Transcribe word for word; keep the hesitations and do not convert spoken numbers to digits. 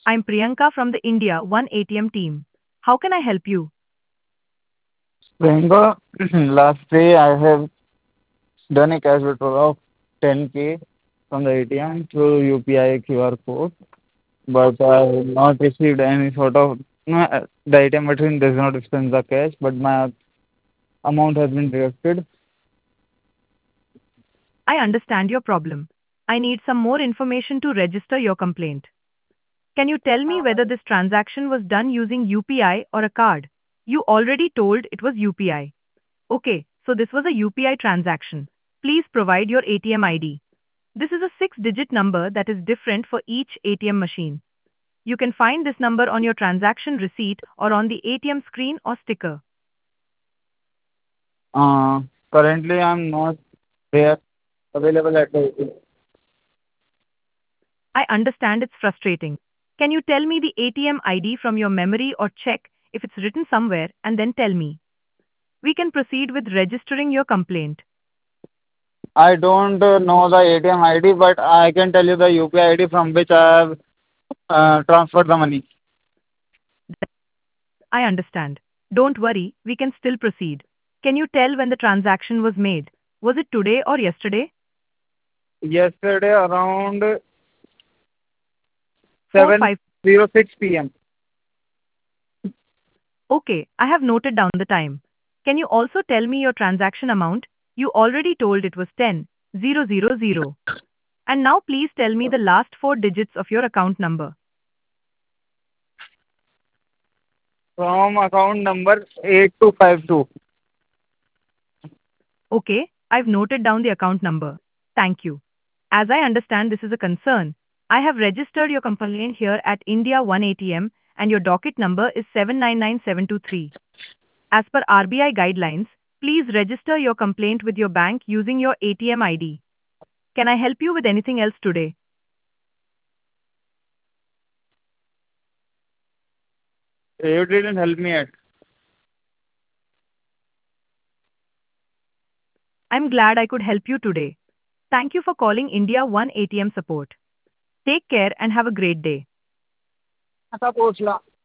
I'm Priyanka from the India One A T M team. How can I help you? Priyanka, last day I have done a cash withdrawal of ten k from the A T M through U P I Q R code, but I have not received any sort of, no, uh, the A T M machine does not dispense the cash, but my amount has been deducted. I understand your problem. I need some more information to register your complaint. Can you tell me whether this transaction was done using U P I or a card? You already told it was U P I. Okay, so this was a U P I transaction. Please provide your A T M I D. This is a six digit number that is different for each A T M machine. You can find this number on your transaction receipt or on the A T M screen or sticker. Uh, Currently I'm not there available at the A T M. I understand it's frustrating. Can you tell me the A T M I D from your memory or check if it's written somewhere and then tell me? We can proceed with registering your complaint. I don't uh, know the A T M I D, but I can tell you the U P I I D from which I have uh, transferred the money. I understand. Don't worry, we can still proceed. Can you tell when the transaction was made? Was it today or yesterday? Yesterday around four five. seven oh six p m. Okay, I have noted down the time. Can you also tell me your transaction amount? You already told it was ten thousand. And now please tell me the last four digits of your account number. From account number eight two five two. Okay, I've noted down the account number. Thank you. As I understand this is a concern, I have registered your complaint here at India One A T M and your docket number is seven nine nine seven two three. As per R B I guidelines, please register your complaint with your bank using your A T M I D. Can I help you with anything else today? You didn't help me yet. I'm glad I could help you today. Thank you for calling India One A T M support. Take care and have a great day. आता पोहोचला.